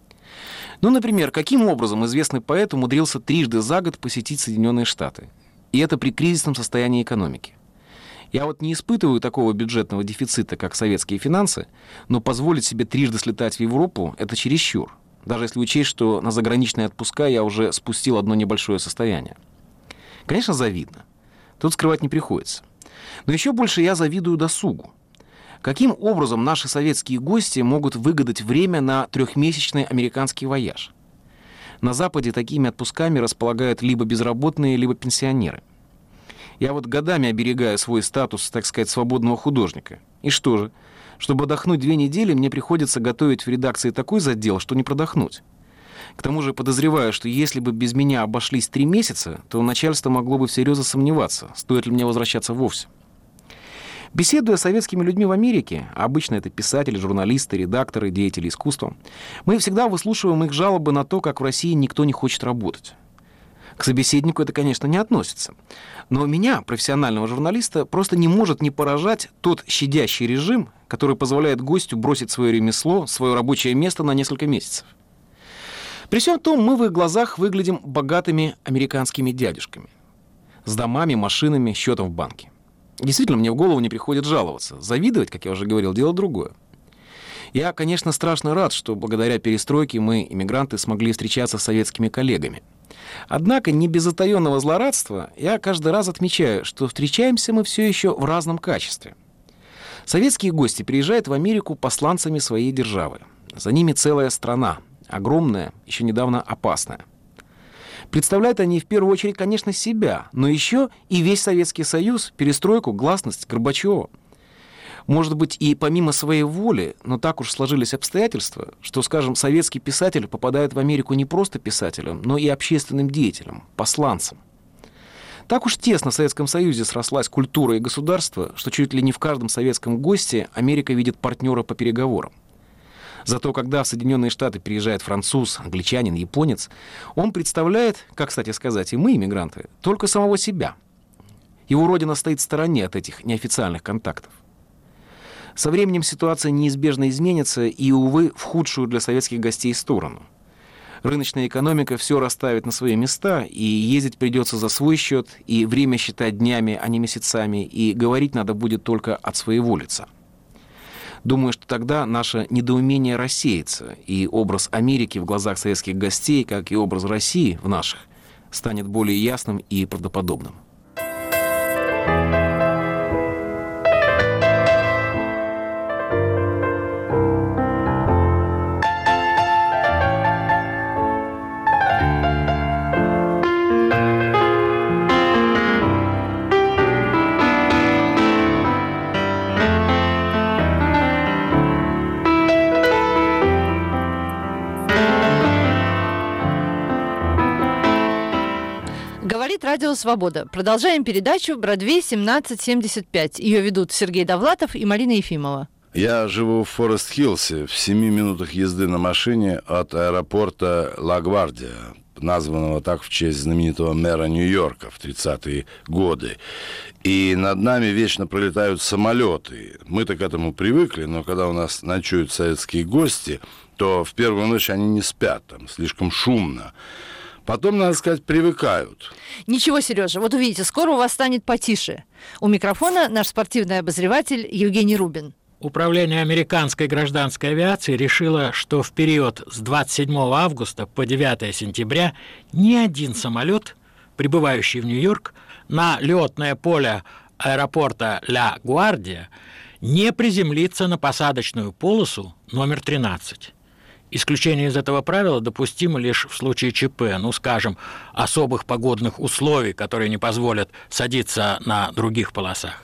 Ну, например, каким образом известный поэт умудрился трижды за год посетить Соединенные Штаты? И это при кризисном состоянии экономики. Я вот не испытываю такого бюджетного дефицита, как советские финансы, но позволить себе трижды слетать в Европу — это чересчур, даже если учесть, что на заграничные отпуска я уже спустил одно небольшое состояние. Конечно, завидно. Тут скрывать не приходится. Но еще больше я завидую досугу. Каким образом наши советские гости могут выгадать время на трехмесячный американский вояж? На Западе такими отпусками располагают либо безработные, либо пенсионеры. Я вот годами оберегаю свой статус, так сказать, свободного художника. И что же? Чтобы отдохнуть две недели, мне приходится готовить в редакции такой задел, что не продохнуть. К тому же подозреваю, что если бы без меня обошлись три месяца, то начальство могло бы всерьез засомневаться, стоит ли мне возвращаться вовсе. Беседуя с советскими людьми в Америке, а обычно это писатели, журналисты, редакторы, деятели искусства, мы всегда выслушиваем их жалобы на то, как в России никто не хочет работать. К собеседнику это, конечно, не относится. Но меня, профессионального журналиста, просто не может не поражать тот щадящий режим, который позволяет гостю бросить свое ремесло, свое рабочее место на несколько месяцев. При всем том, мы в их глазах выглядим богатыми американскими дядюшками. С домами, машинами, счетом в банке. Действительно, мне в голову не приходит жаловаться. Завидовать, как я уже говорил, дело другое. Я, конечно, страшно рад, что благодаря перестройке мы, иммигранты, смогли встречаться с советскими коллегами. Однако, не без затаенного злорадства, я каждый раз отмечаю, что встречаемся мы все еще в разном качестве. Советские гости приезжают в Америку посланцами своей державы. За ними целая страна. огромная, еще недавно опасная. Представляют они в первую очередь, конечно, себя, но еще и весь Советский Союз, перестройку, гласность Горбачева. Может быть, и помимо своей воли, но так уж сложились обстоятельства, что, скажем, советский писатель попадает в Америку не просто писателем, но и общественным деятелем, посланцем. Так уж тесно в Советском Союзе срослась культура и государство, что чуть ли не в каждом советском госте Америка видит партнера по переговорам. Зато когда в Соединенные Штаты приезжает француз, англичанин, японец, он представляет, как, кстати сказать, и мы, иммигранты, только самого себя. Его родина стоит в стороне от этих неофициальных контактов. Со временем ситуация неизбежно изменится и, увы, в худшую для советских гостей сторону. Рыночная экономика все расставит на свои места, и ездить придется за свой счет, и время считать днями, а не месяцами, и говорить надо будет только от своего лица. Думаю, что тогда наше недоумение рассеется, и образ Америки в глазах советских гостей, как и образ России в наших, станет более ясным и правдоподобным. Радио «Свобода». Продолжаем передачу «Бродвей семнадцать семьдесят пять». Ее ведут Сергей Довлатов и Марина Ефимова. Я живу в Форест-Хиллсе, в семи минутах езды на машине от аэропорта Ла-Гвардия, названного так в честь знаменитого мэра Нью-Йорка в тридцатые годы. И над нами вечно пролетают самолеты. Мы-то к этому привыкли, но когда у нас ночуют советские гости, то в первую ночь они не спят, там слишком шумно. Потом, надо сказать, привыкают. Ничего, Сережа, вот увидите, скоро у вас станет потише. У микрофона наш спортивный обозреватель Евгений Рубин. Управление американской гражданской авиации решило, что в период с двадцать седьмого августа по девятого сентября ни один самолет, прибывающий в Нью-Йорк, на летное поле аэропорта Ла-Гвардия не приземлится на посадочную полосу номер тринадцать. Исключение из этого правила допустимо лишь в случае ЧП, ну, скажем, особых погодных условий, которые не позволят садиться на других полосах.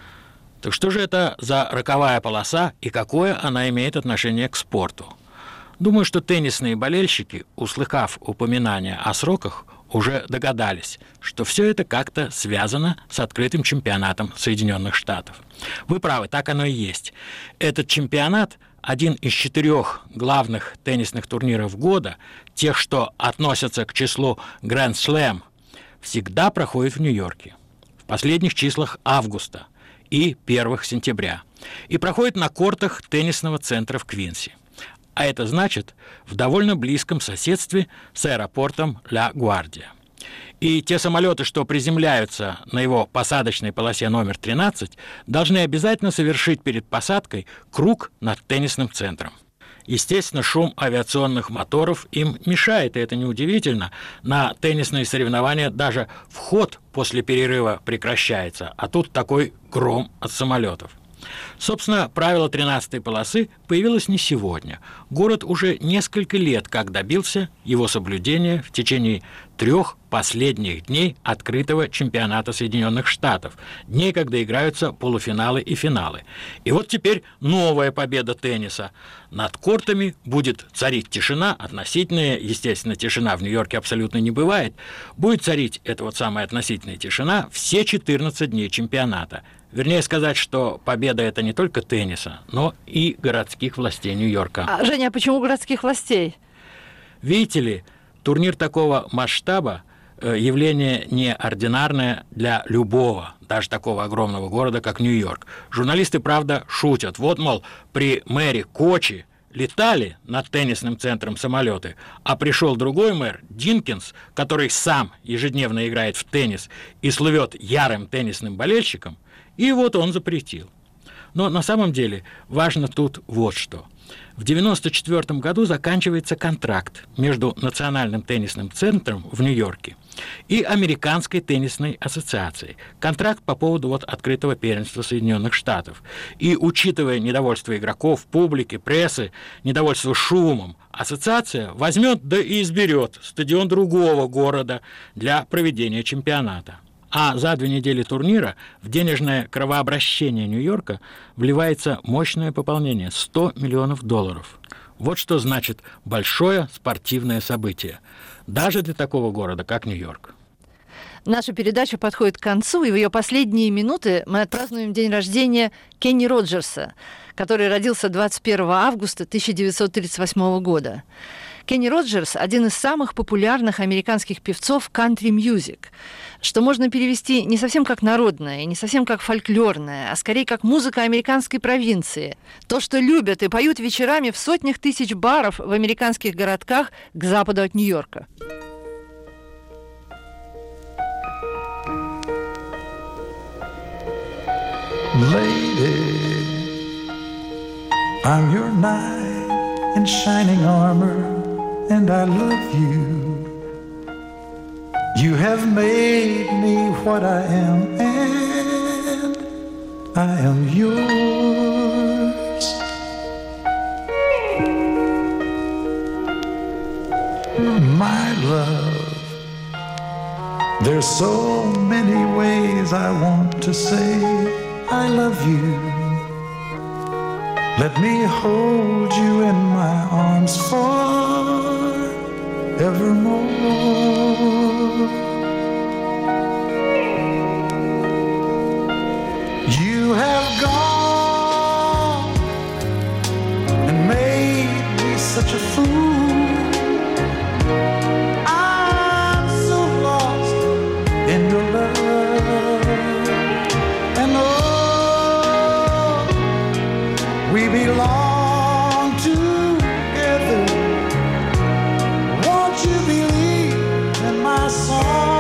Так что же это за роковая полоса и какое она имеет отношение к спорту? Думаю, что теннисные болельщики, услыхав упоминания о сроках, уже догадались, что все это как-то связано с открытым чемпионатом Соединенных Штатов. Вы правы, так оно и есть. Этот чемпионат – один из четырех главных теннисных турниров года, тех, что относятся к числу Grand Slam, всегда проходит в Нью-Йорке в последних числах августа и первых сентября и проходит на кортах теннисного центра в Квинси. А это значит в довольно близком соседстве с аэропортом Ла-Гвардия. И те самолеты, что приземляются на его посадочной полосе номер тринадцать, должны обязательно совершить перед посадкой круг над теннисным центром. Естественно, шум авиационных моторов им мешает, и это неудивительно. На теннисные соревнования даже вход после перерыва прекращается, а тут такой гром от самолетов. Собственно, правило тринадцатой полосы появилось не сегодня. Город уже несколько лет как добился его соблюдения в течение трех последних дней открытого чемпионата Соединенных Штатов, дней, когда играются полуфиналы и финалы. И вот теперь новая победа тенниса. Над кортами будет царить тишина, относительная, естественно, тишина в Нью-Йорке абсолютно не бывает. Будет царить эта вот самая относительная тишина все четырнадцать дней чемпионата. Вернее сказать, что победа – это не только тенниса, но и городских властей Нью-Йорка. А, Женя, а почему городских властей? Видите ли, турнир такого масштаба – явление неординарное для любого, даже такого огромного города, как Нью-Йорк. Журналисты, правда, шутят. Вот, мол, при мэре Кочи летали над теннисным центром самолеты, а пришел другой мэр, Динкинс, который сам ежедневно играет в теннис и слывет ярым теннисным болельщиком, и вот он запретил. Но на самом деле важно тут вот что. В девяносто четвёртом году заканчивается контракт между Национальным теннисным центром в Нью-Йорке и Американской теннисной ассоциацией. Контракт по поводу вот открытого первенства Соединенных Штатов. И учитывая недовольство игроков, публики, прессы, недовольство шумом, ассоциация возьмет да и изберет стадион другого города для проведения чемпионата. А за две недели турнира в денежное кровообращение Нью-Йорка вливается мощное пополнение – сто миллионов долларов. Вот что значит большое спортивное событие. Даже для такого города, как Нью-Йорк. Наша передача подходит к концу, и в ее последние минуты мы отпразднуем день рождения Кенни Роджерса, который родился двадцать первого августа тысяча девятьсот тридцать восьмого года. Кенни Роджерс – один из самых популярных американских певцов кантри-мьюзик, что можно перевести не совсем как народное, и не совсем как фольклорное, а скорее как музыка американской провинции. То, что любят и поют вечерами в сотнях тысяч баров в американских городках к западу от Нью-Йорка. Lady, I'm your knight in shining armor, and I love you. You have made me what I am, and I am yours. My love, there's so many ways I want to say I love you. Let me hold you in my arms forevermore. You have gone and made me such a fool. I'm so lost in your love. And oh, we belong together. Won't you believe in my song?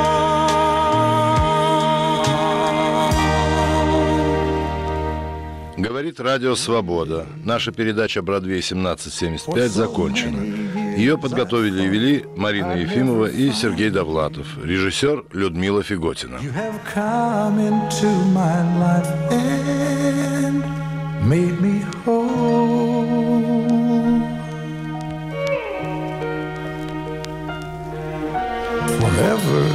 Говорит Радио Свобода. Наша передача «Бродвей семнадцать семьдесят пять» закончена. Ее подготовили и вели Марина Ефимова и Сергей Довлатов. Режиссер Людмила Фиготина. Made me whole. Forever,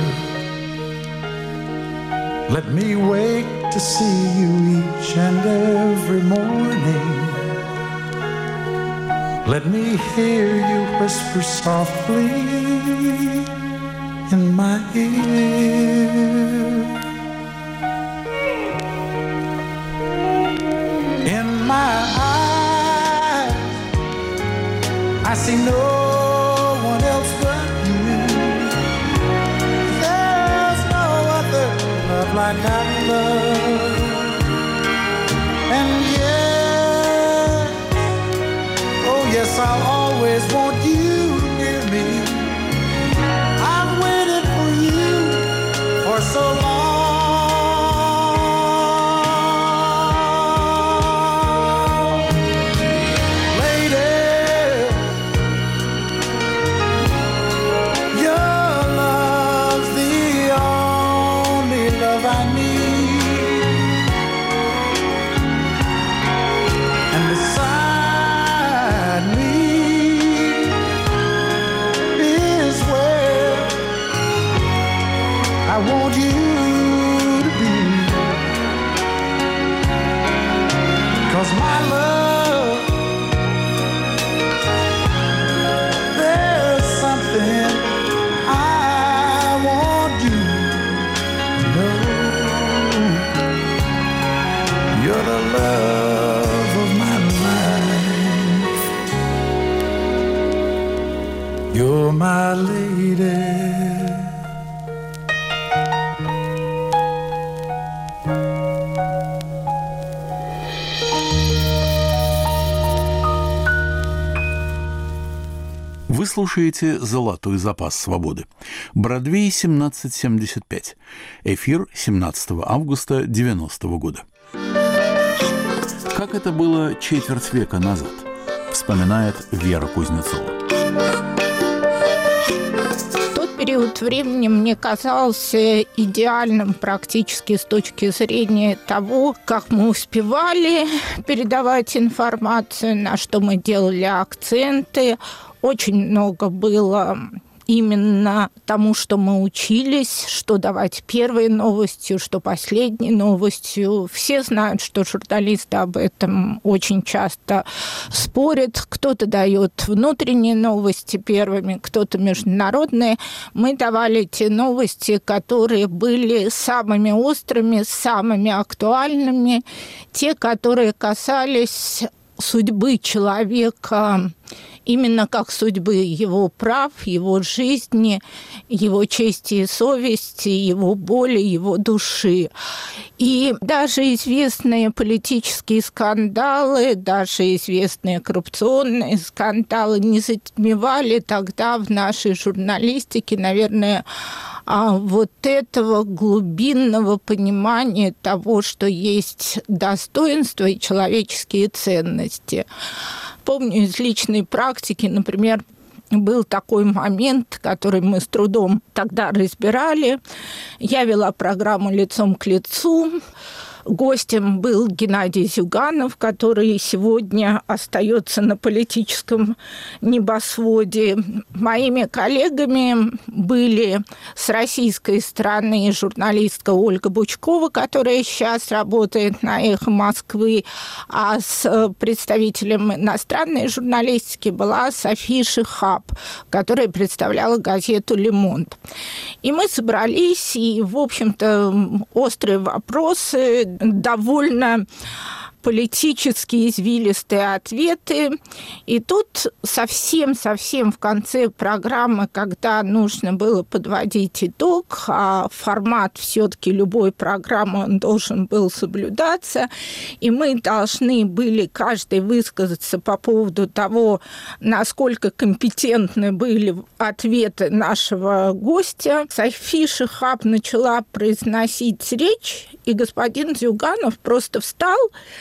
let me wake to see you each and every morning. Let me hear you whisper softly in my ear. In my eyes, I see no one else but you. There's no other love like our love. And yes, oh yes, I'll always want you near me. I've waited for you for so long. I want you to be, 'cause my love, there's something I want you to know. You're the love of my life. You're my lady. Вы слушаете «Золотой запас свободы». Бродвей семнадцать семьдесят пять. Эфир семнадцатого августа девяностого года. Как это было четверть века назад, вспоминает Вера Кузнецова. В тот период период времени мне казался идеальным практически с точки зрения того, как мы успевали передавать информацию, на что мы делали акценты. Очень много было именно тому, что мы учились, что давать первой новостью, что последней новостью. Все знают, что журналисты об этом очень часто спорят. Кто-то дает внутренние новости первыми, кто-то международные. Мы давали те новости, которые были самыми острыми, самыми актуальными, те, которые касались судьбы человека, именно как судьбы его прав, его жизни, его чести и совести, его боли, его души. И даже известные политические скандалы, даже известные коррупционные скандалы не затмевали тогда в нашей журналистике, наверное, вот этого глубинного понимания того, что есть достоинство и человеческие ценности. Помню из личной практики, например, был такой момент, который мы с трудом тогда разбирали. Я вела программу «Лицом к лицу». Гостем был Геннадий Зюганов, который сегодня остается на политическом небосводе. Моими коллегами были с российской стороны журналистка Ольга Бучкова, которая сейчас работает на «Эхо Москвы», а с представителем иностранной журналистики была София Шихаб, которая представляла газету «Le Monde». И мы собрались, и, в общем-то, острые вопросы, довольно политические извилистые ответы. И тут совсем-совсем в конце программы, когда нужно было подводить итог, а формат все-таки любой программы он должен был соблюдаться, и мы должны были каждый высказаться по поводу того, насколько компетентны были ответы нашего гостя. София Шихаб начала произносить речь, и господин Зюганов просто встал,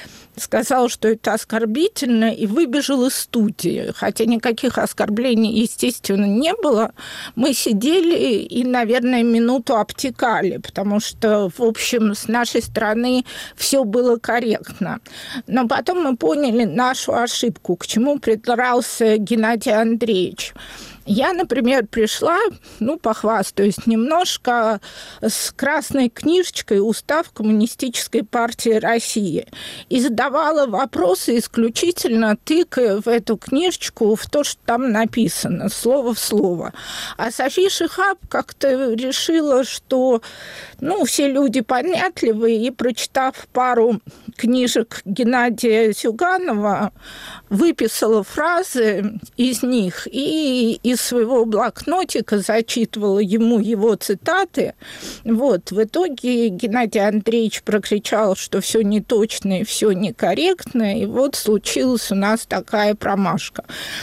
сказал, что это оскорбительно, и выбежал из студии. Хотя никаких оскорблений, естественно, не было. Мы сидели и, наверное, минуту обтекали, потому что, в общем, с нашей стороны все было корректно. Но потом мы поняли нашу ошибку, к чему придрался Геннадий Андреевич. Я, например, пришла, ну, похвастаюсь немножко, с красной книжечкой «Устав Коммунистической партии России» и задавала вопросы исключительно тыкая в эту книжечку в то, что там написано, слово в слово. А София Шихаб как-то решила, что, ну, все люди понятливые, и, прочитав пару книжек Геннадия Зюганова, выписала фразы из них и из своего блокнотика зачитывала ему его цитаты. Вот. В итоге Геннадий Андреевич прокричал, что все неточно и все некорректно, и вот случилась у нас такая промашка.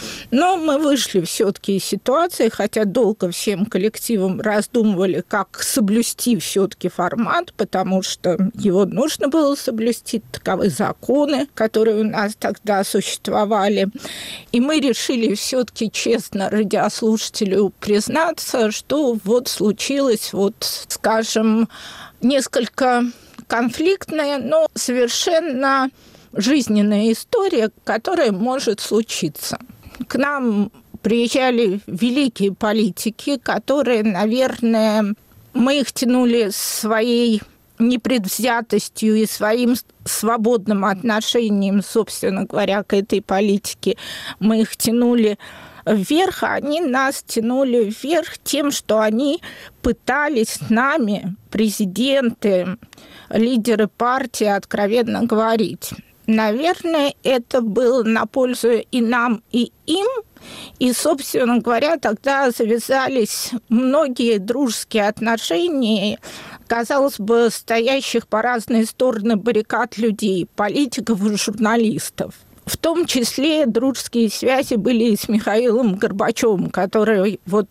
Но мы вышли все-таки из ситуации, хотя долго всем коллективом раздумывали, как соблюсти все-таки формат, потому что его нужно было соблюсти, таковы законы, которые у нас тогда существовали. И мы решили все-таки честно радиослушателю признаться, что вот случилось, вот, скажем, несколько конфликтная, но совершенно жизненная история, которая может случиться. К нам приезжали великие политики, которые, наверное, мы их тянули своей непредвзятостью и своим свободным отношением, собственно говоря, к этой политике. Мы их тянули вверх, а они нас тянули вверх тем, что они пытались с нами, президенты, лидеры партии, откровенно говорить. Наверное, это было на пользу и нам, и им. И, собственно говоря, тогда завязались многие дружеские отношения, казалось бы, стоящих по разные стороны баррикад людей, политиков и журналистов. В том числе дружеские связи были и с Михаилом Горбачевым, который вот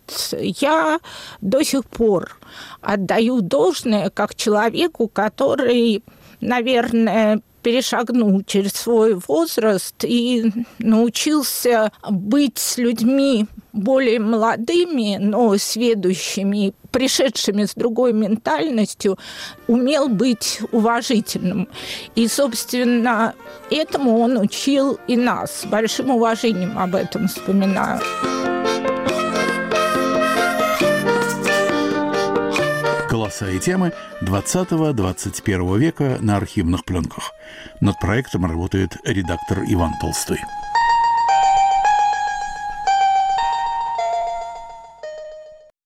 я до сих пор отдаю должное как человеку, который, наверное, перешагнул через свой возраст и научился быть с людьми более молодыми, но сведущими, пришедшими с другой ментальностью, умел быть уважительным. И, собственно, этому он учил и нас. С большим уважением об этом вспоминаю. Голоса и темы двадцатого-двадцать первого века на архивных пленках. Над проектом работает редактор Иван Толстой.